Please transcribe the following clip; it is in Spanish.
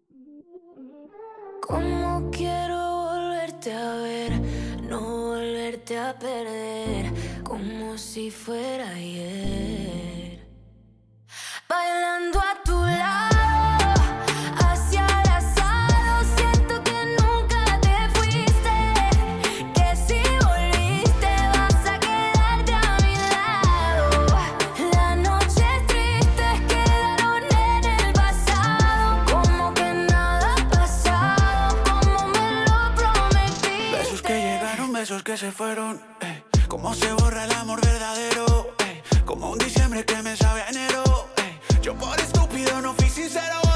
Como quiero volverte a ver, no volverte a perder, como si fuera ayer. Bailando a tu lado, hacia el asado, siento que nunca te fuiste, que si volviste vas a quedarte a mi lado. Las noches tristes quedaron en el pasado, como que nada ha pasado, como me lo prometiste. Besos que llegaron, besos que se fueron, como se borra el amor verdadero, como un diciembre que me sabe a enero. Yo por estúpido no fui sincero.